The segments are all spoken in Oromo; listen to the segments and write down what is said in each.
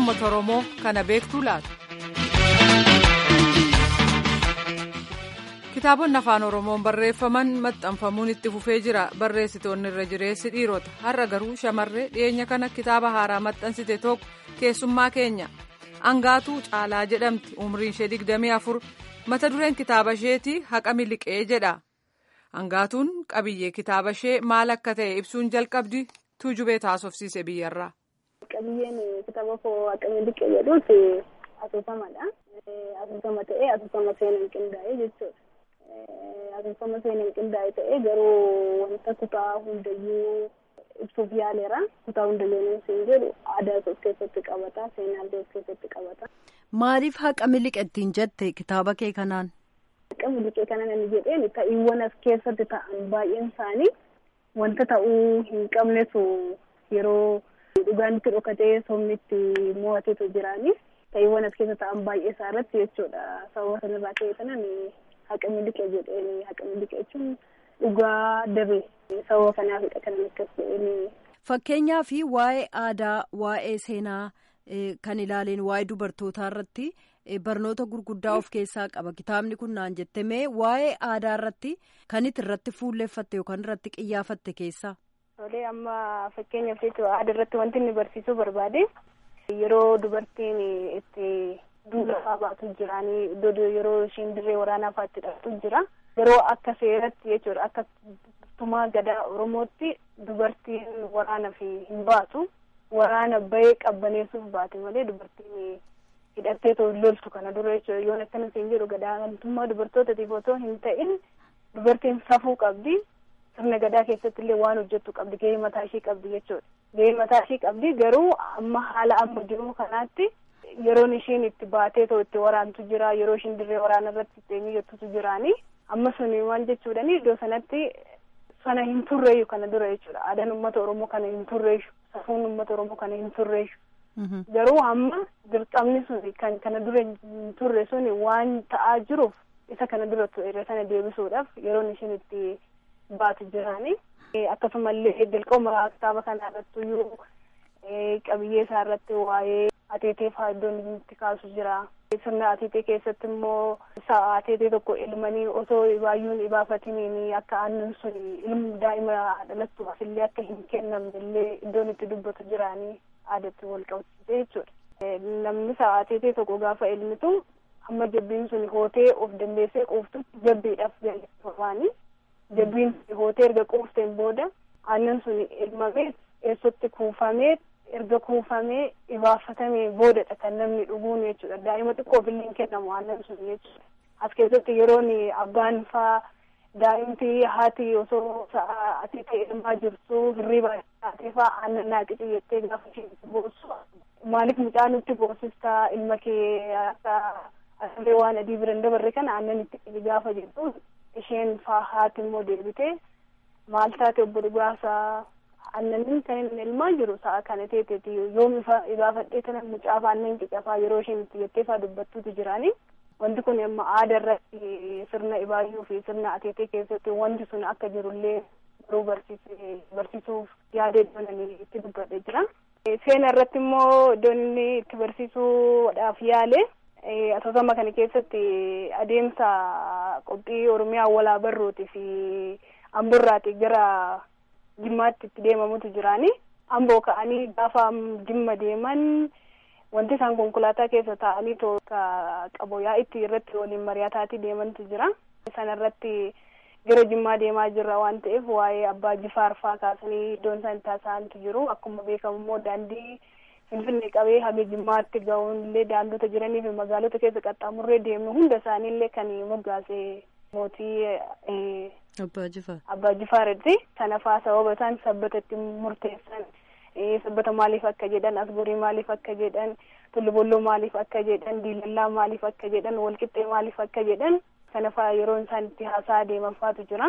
uummata Oromoo kana beektuu laata? Kitaabonni afaan Oromoon barreeffaman maxxanfamuun itti fufee jira. Barreessitoonni irra jireessi dhiirota. Har'a garuu shamarree dhiyeenya kana kitaaba haaraa maxxansite tokko keessummaa keenya. Angaatuu Caalaa jedhamti. Umriin ishee 24. Mata dureen kitaaba isheetii Haqa Miliqee jedha. Angaatuun qabiyyee kitaaba ishee maal akka ta'e ibsuun jalqabdi tuujubee taasofsiise biyyarraa. Qabiyyeen kitaaba koo Haqa Miliqee jedhuuti asoosamadha. Asoosama ta'ee asoosama seenaan qindaa'ee jechuudha. Asoosama seenaan qindaa'ee ta'ee garuu wanta kutaa hundayyuu ibsuuf yaaleera. Kutaa hundayyuu siin jedhu aadaa of keessatti qabata, seenaa of keessatti qabata. Maaliif Haqa Miliqeettiin jette kitaaba kee kanaan? Haqa Miliqee kanaan inni jedheen ta'iiwwan as keessatti ta'an baay'een isaanii wanta ta'uu hin qabnetu yeroo dhugaan itti dhokatee somni itti mo'ateetu jiraanii ta'iiwwan as keessa ta'an baay'ee isaa irratti jechuudha. Sababa sanarraa ta'e kanaan Haqa Miliqee jedheen. Haqa Miliqee jechuun dhugaa dabee sababa kanaafidha kanan akkas jedheen. Fakkeenyaa fi waa'ee aadaa, waa'ee seenaa kan ilaaleen waa'ee dubartootaa irratti barnoota gurguddaa of keessaa qaba. Kitaabni kun naan jette mee waa'ee aadaa irratti kan itti irratti fuulleeffatte yookaan irratti qiyyaafatte keessaa? Tolee, amma fakkeenyaaf jechuudha aadaa irratti wanti inni barsiisuu barbaade yeroo dubartiin itti duula baatu jiraanii iddoo yeroo ishiin dirree waraanaa faatti dhaqxu jira. Yeroo akka seeratti jechuudha akka tumaa gadaa Oromootti dubartiin waraana fi hin baatu. Waraana bahee qabbaneessuuf baate malee dubartiin hidhattee loltu kana dura jechuudha. Yoon akkana siin jedhu gadaantummaa dubartootaatiif otoo hin ta'in dubartiin safuu qabdi. Sirna gadaa keessatti illee waan hojjettu qabdi. Gahee mataa ishee qabdi jechuudha. Gahee mataa ishee qabdi garuu amma haala amma jiru kanaatti yeroon ishiin itti baatee itti waraantu jira. Yeroo ishiin dirree waraana irratti itti miyyattutu jiraanii. Amma suni waan jechuudhani iddoo sanatti sana hin turreeyyu kana dura jechuudha. Aadaan uummata Oromoo kana hin turreeyyu. Safuun uummata Oromoo kana hin turreessu. Garuu amma dirqamni suni kan kana dura hin turre suni waan ta'aa jiruuf isa kana dura irra sana deebisuudhaaf yeroon ishiin itti baatu jiraanii. Akkasumallee dirqama kitaaba kana irratti iyyuu qabiyyee isaa irratti waa'ee ateetee fa'aa iddoon itti kaasu jira. Sirna ateetee keessatti immoo sa'a ateetee tokko ilmanii osoo baay'uun ibaafatiniin akka aannan sun ilmu daa'ima dhalattuuf illee akka hin kennamne illee iddoon itti dubbatu jiraanii aadatti wal qabsiisee jechuudha. Namni sa'a ateetee tokko gaafa ilmitu amma jabbiin sun hootee of dandeessee quuftutti jabbiidhaaf jalqabaanii jabbiin hootee erga quufteen booda aannan sun ilmamee eessatti kuufamee erga kuufamee ibaafatamee boodadha kan namni dhuguun jechuudha. Daa'ima xiqqoof illee hin kennamu aannan sun jechuudha. As keessatti yeroon abbaan faa daa'imti haati osoo sa'a ateetee ilmaa jirtu hirriibaa taatee faa aannan naaqitii jettee gaafa isheen boossu maaliif mucaa nutti boosistaa ilma kee akka asirree waan adii biran dabarre kana aannan itti gaafa jettu isheen faa haati immoo deebitee maal taate obbo Dhugaasaa aannan kan ilmaa jiru sa'a kana teeteeti yoom ibaafadhee kana mucaaf aannan qicafaa yeroo isheen itti jettee faa dubbattuutu jiraanii. Wanti kun amma aadaa irratti sirna ibaayyuu fi sirna ateetee keessatti wanti sun akka jirullee garuu barsiisuuf yaadee doonanii itti dubbadhee jira. Seena irratti immoo iddoon inni itti barsiisuudhaaf yaale asoosama kana keessatti adeemsa qophii Oromiyaa walaa barruutii fi Amboorraatii gara Jimmaatti itti deemamutu jiraanii. Amboo ka'anii gaafa Jimma deeman wanti isaan konkolaataa keessa taa'anii qaboyaa itti irratti waliin mari'ataatii deemantu jira. Sana irratti gara Jimmaa deemaa jirra waan ta'eef waa'ee Abbaa Jifaar fa'aa kaasanii iddoon isaan taasisantu jiru. Akkuma beekamu immoo daandii Finfinnee qabee haga Jimmaatti ga'uun illee daandota jiranii fi magaalota keessa qaxxaamurree deemnu hunda isaanii illee kan moggaase mootii Abbaa Jifaaretti. Sana fa'aa sababa isaan sabbata itti murteessan. Sabbata maaliif akka jedhan, asburii maaliif akka jedhan, tullubolloo maaliif akka jedhan, diilallaa maaliif akka jedhan, walqixxee maaliif akka jedhan kana fa'aa yeroo isaan itti haasaa deeman fa'aatu jira.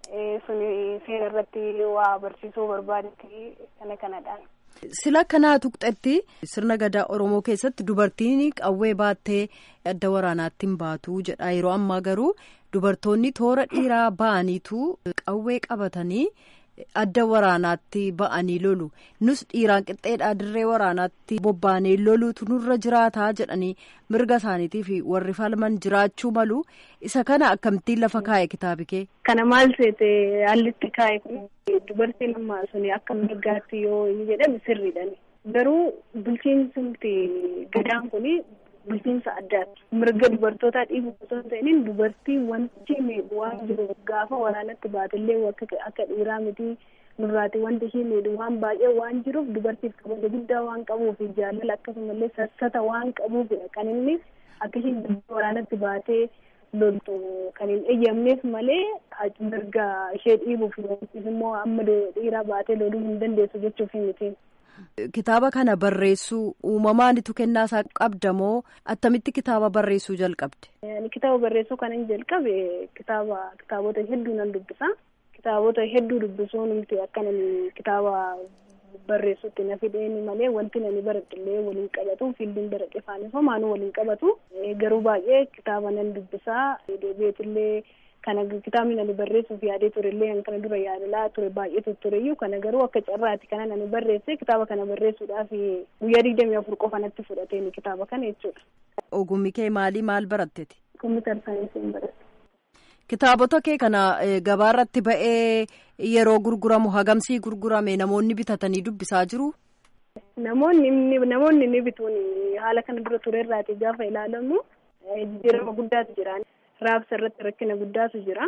Suni seena irratti waa barsiisuu barbaadetti kanadhaan. Sila kanaa tuqxetti sirna gadaa Oromoo keessatti dubartiin qawwee baattee adda waraanaatti hin baatu jedha. Yeroo ammaa garuu dubartoonni toora dhiiraa ba'aniitu qawwee qabatanii adda waraanaatti ba'anii lolu nus dhiiraan qixxeedhaa dirree waraanaatti bobbaanee loluutu nurra jiraataa jedhanii mirga isaaniitii fi warri falman jiraachuu malu. Isa kana akkamittiin lafa kaa'e kitaabi kee? Kana maal seete haallitti kaa'e kun dubartiin ammaa suni akka mirgaatti yoo jedhame sirriidhaan garuu bulchiinsi gadaan kuni bulchiinsa addaati. Mirga dubartootaa dhiibu osoo hin ta'in dubartii wanti miidhu waan jiru gaafa waraanatti baatellee akka dhiiraa miti nurraati wanti ishii miidhu waan baay'ee waan jiruuf dubartiif kabaja guddaa waan qabuuf jaalala akkasumallee sassata waan qabuuf kan inni akka ishiin waraanatti baatee loltu kan hin eeyyamneef malee mirga ishee dhiibuuf immoo amma dhiiraa baatee loluu hin dandeessu jechuuf miti. Kitaaba kana barreessuu uumamaanitu kennaa isaa qabda moo attamitti kitaaba barreessuu jalqabde? Kitaaba barreessuu kan hin jalqabe kitaabota hedduu nan dubbisa. Kitaabota hedduu dubbisuun miti akka namni kitaaba barreessuutti na fideen malee wanti nani baradhillee waliin qabatu fiildiin baradhe afaaniif homaanuu waliin qabatu garuu baay'ee kitaaba nan dubbisaa deebi'eetillee kana kitaabni nani barreessuuf yaadee turellee kana dura yaadalaa ture baay'eetu tureyyuu kana garuu akka carraati kana nani barreesse kitaaba kana barreessuudhaaf guyyaa 24 qofa natti fudhateen kitaaba kana jechuudha. Ogummi kee maal baratteeti? Kompiitar saayinsii baradhe. Kitaabota kee kana gabaarratti ba'ee yeroo gurguramu hagamsii gurgurame namoonni bitatanii dubbisaa jiru? Namoonni ni bituun haala kana dura turerraati gaafa ilaalamu jijjiirama guddaatu jira. Raabsa irratti rakkina guddaatu jira.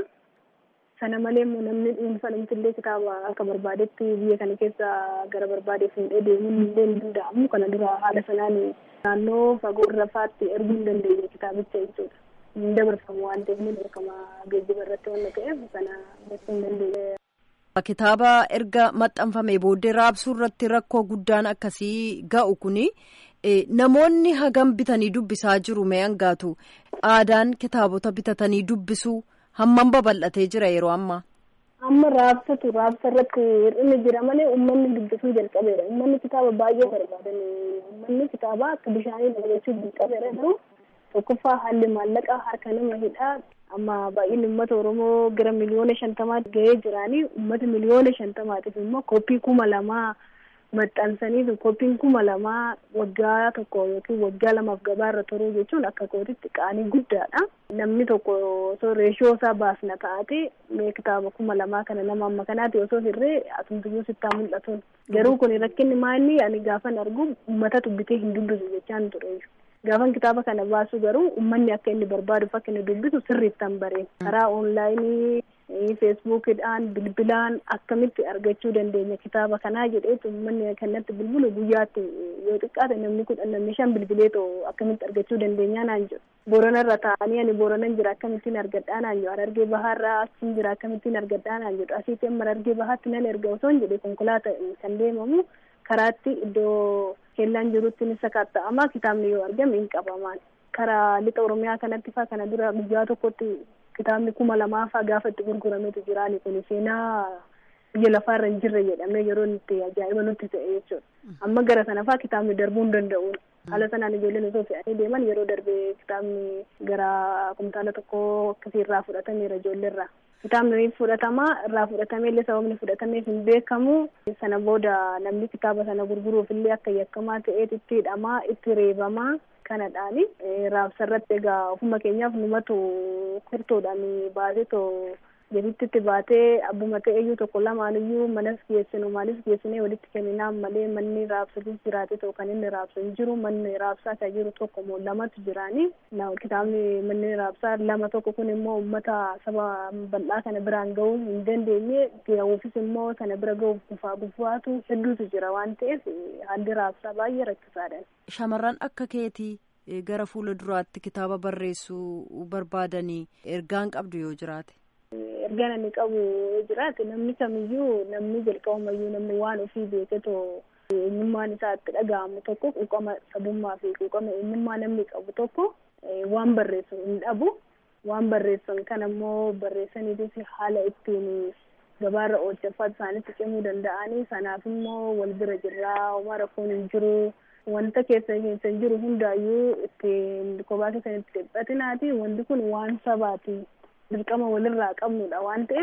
Sana malee immoo namni dhuunfaa kitaaba akka barbaadetti biyya kana keessa gara barbaadeef hin deemuun illee hin danda'amu. Kana dura haala sanaan naannoo fagoo irra faatti erguu hin dandeenye kitaabicha jechuudha. Hin dabarfamu waan ta'eef ni beekama geejjiba irratti waan ta'eef sana beekuu hin dandeenye. Kitaaba erga maxxanfamee booddee raabsuu irratti rakkoo guddaan akkasii ga'u kuni namoonni hagam bitanii dubbisaa jiru mee hangaatu aadaan kitaabota bitatanii dubbisuu hammam babal'atee jira yeroo ammaa? Amma raabsa irratti hir'inni jira malee uummanni dubbisuu jalqabeera. Uummanni kitaaba baay'ee barbaadan uummanni kitaaba akka bishaanii dabalachuu jalqabeera garuu tokkoffaa haalli maallaqaa harka nama hidhaa amma baay'inni uummata Oromoo gara miliyoona 50 ga'ee jiraanii uummata miliyoona 50tiif immoo koppii 2,000 maxxansanii koppiin 2,000 waggaa tokko yookiin waggaa lamaaf gabaarra turuu jechuun akka kootitti qaanii guddaadha. Namni tokko osoo reeshoo isaa baasna taate mee kitaaba 2,000 kana nama amma kanaati osoo hirree asumtuyyuu sittaa mul'atuun garuu kun rakkinni maanni ani gaafan argu uummata dubbitee hin dubbisu jechaan ture. Gaafan kitaaba kana baasu garuu uummanni akka inni barbaadu akka inni dubbisu sirriittan bareen karaa onlaayinii feesbuukidhaan bilbilaan akkamitti argachuu dandeenya kitaaba kanaa jedheetu uummanni kanatti bilbilu guyyaatti yoo xiqqaate namni 5 bilbileetoo akkamitti argachuu dandeenyaa naan jedhu. Booranarra taa'anii ani Booranan jira akkamittiin argadhaa naan jedhu. Harargee bahaarraa achiin jira akkamittiin argadhaa naan jedhu. Asiitti amma Harargee bahaatti nan erga osoo hin jedhe konkolaataa kan deemamu karaatti iddoo kellaan jirutti ni sakatta'ama kitaabni yoo argame hin qabamaan. Karaa lixa Oromiyaa kanatti faa kana dura guyyaa tokkotti kitaabni 2,000 faa gaafa itti gurgurametu jiraani kun seenaa biyya lafaarra hin jirre jedhamee yeroo itti ajaa'iba nutti ta'e jechuudha. Amma gara sana faa kitaabni darbuu hin danda'u. Haala sanaan ijoolleen osoo fe'anii deeman yeroo darbee kitaabni gara kumtaala tokko akkasii irraa fudhatameera ijoolleerraa. Kitaabni fudhatamaa irraa fudhatamee illee sababni fudhatameef hin beekamu. Sana booda namni kitaaba sana gurguruuf illee akka yakkamaa ta'ee itti hidhamaa itti reebamaa kanadhaani raabsa irratti egaa ofuma keenyaaf numatu kurtoodhaan baasetoo jedhitti baatee abbuma ta'eyyuu tokko lamaaniyyuu manas geessinu maalis geessinee walitti kenninaan malee manni raabsatis jiraate ta'u kan inni raabsa hin jiru manni raabsaa kan jiru tokko moo lamatu jiraanii kitaabni manni raabsaa 2 tokko kun immoo uummata saba bal'aa kana biraan ga'uu hin dandeenye ga'uufis immoo sana bira ga'uuf gufaatu hedduutu jira waan ta'eef haalli raabsaa baay'ee rakkisaadha. Shamarran akka keetii gara fuula duraatti kitaaba barreessuu barbaadanii ergaan qabdu yoo jiraate? Ergaan ani qabu jiraate namni kamiyyuu namni jalqabumayyuu namni waan ofii beeketoo eenyummaan isaa itti dhaga'amu tokko quuqama sabummaa fi quuqama eenyummaa namni qabu tokko waan barreessu hin dhabu. Waan barreessan kana immoo barreessaniitis haala ittiin gabaarra oolchafaatu isaanitti cimuu danda'anii sanaaf immoo wal bira jirraa homaa rakkoon hin jiru. Wanta keessa hin jiru hundaayyuu ittiin kophaa keessanitti dhiphatinaati wanti kun waan sabaati. Dirqama walirraa qabnudha waan ta'eef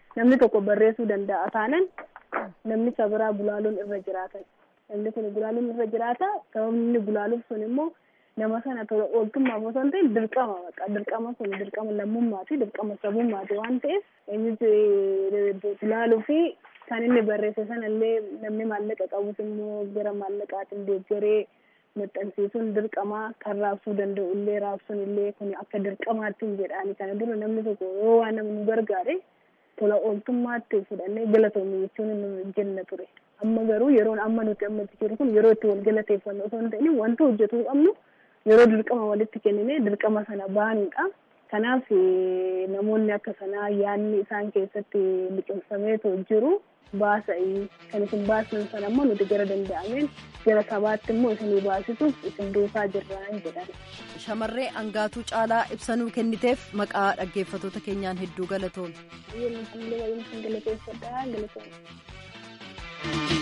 namni tokko barreessuu danda'a taanan namni isa biraa gulaaluun irra jiraata. Namni kun gulaaluun irra jiraata. Sababni gulaaluuf sun immoo nama sana tola ooltummaaf osoo hin ta'in dirqama sun dirqama lammummaa fi dirqama sabummaati waan ta'eef inni gulaaluu fi kan inni barreesse sanallee namni maallaqa qabus immoo gara maallaqaatiin deeggaree maxxansiisuun dirqama kan raabsuu danda'u illee raabsuun illee kun akka dirqamaatti jedhaani kana dura namni tokko yoo waan namni gargaare tola ooltummaatti fudhannee galatoomuu jechuun nu jenna ture. Amma garuu yeroon amma nuti ammatti jiru kun yeroo itti wal galateeffannu osoo hin ta'in wanta hojjetuu qabnu yeroo dirqama walitti kennine dirqama sana baanuudha. Kanaaf namoonni akka sanaa yaadni isaan keessatti liqimsameetoo jiru baasa'ii kan isin baasan sana ammoo nuti gara danda'ameen gara sabaatti immoo isinii baasisuuf isin duukaa jirraan jedhan. Shamarree Angaatuu Caalaa ibsanuu kenniteef maqaa dhaggeeffattoota keenyaan hedduu galatoomne. Galateeffadhaa galatoomne.